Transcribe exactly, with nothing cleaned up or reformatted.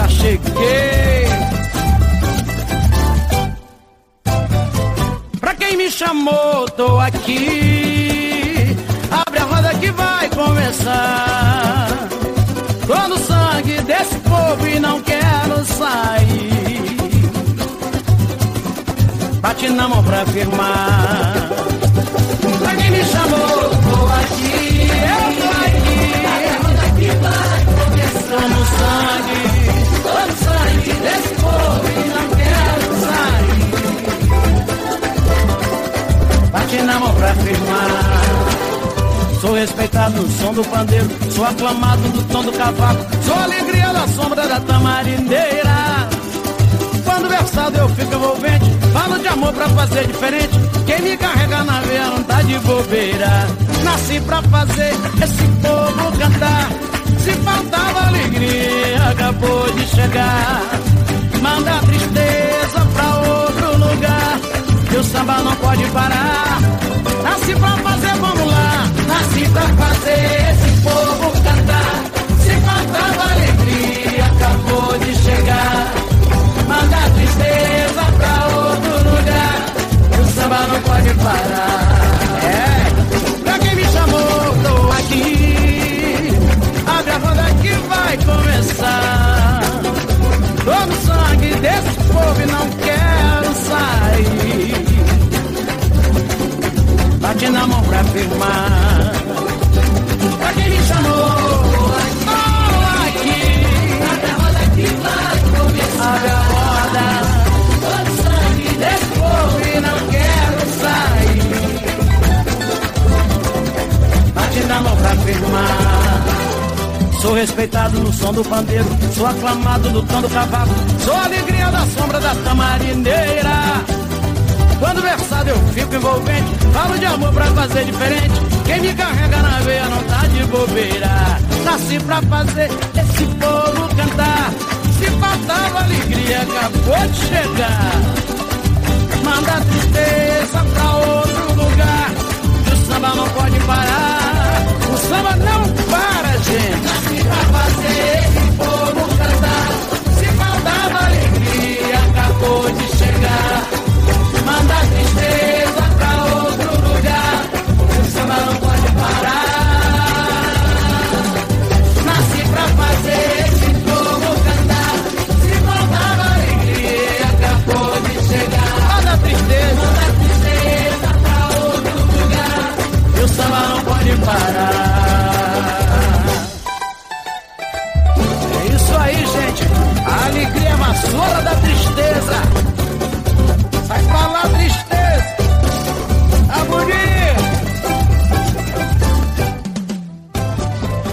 já cheguei. Pra quem me chamou, tô aqui. Abre a roda que vai começar. Tô no sangue desse povo e não quero sair. Bate na mão pra firmar. Pra quem me chamou, tô aqui. Eu tô aqui. Abre a roda que vai começar. Tô no sangue, tô no sangue desse povo e não quero sair. Bate na mão pra firmar. Sou respeitado no som do pandeiro, sou aclamado no tom do cavaco, sou a alegria da sombra da tamarindeira. Quando versado eu fico envolvente, falo de amor pra fazer diferente. Quem me carrega na veia não tá de bobeira. Nasci pra fazer esse povo cantar. Se faltava alegria, acabou de chegar. Manda a tristeza pra outro lugar, que o samba não pode parar. Nasci pra fazer, vamos lá. Nasci pra fazer esse povo cantar. Se faltava alegria, acabou de chegar. Manda a tristeza pra outro lugar, que o samba não pode parar. É, pra quem me chamou, tô aqui. Abre a roda que vai começar. Tô no sangue desse povo e não quero sair. Bate na mão pra firmar. Pra quem me chamou, tô aqui. Abre a roda que vai começar. Abre a roda. Tô no sangue desse povo e não quero sair. Bate na mão pra firmar. Sou respeitado no som do pandeiro, sou aclamado no tom do cavaco, sou a alegria da sombra da tamarindeira. Quando versado eu fico envolvente, falo de amor pra fazer diferente. Quem me carrega na veia não tá de bobeira. Nasci pra fazer esse povo cantar. Se faltava alegria, acabou de chegar. Manda a tristeza pra outro lugar, que o samba não pode parar. O samba não para, gente.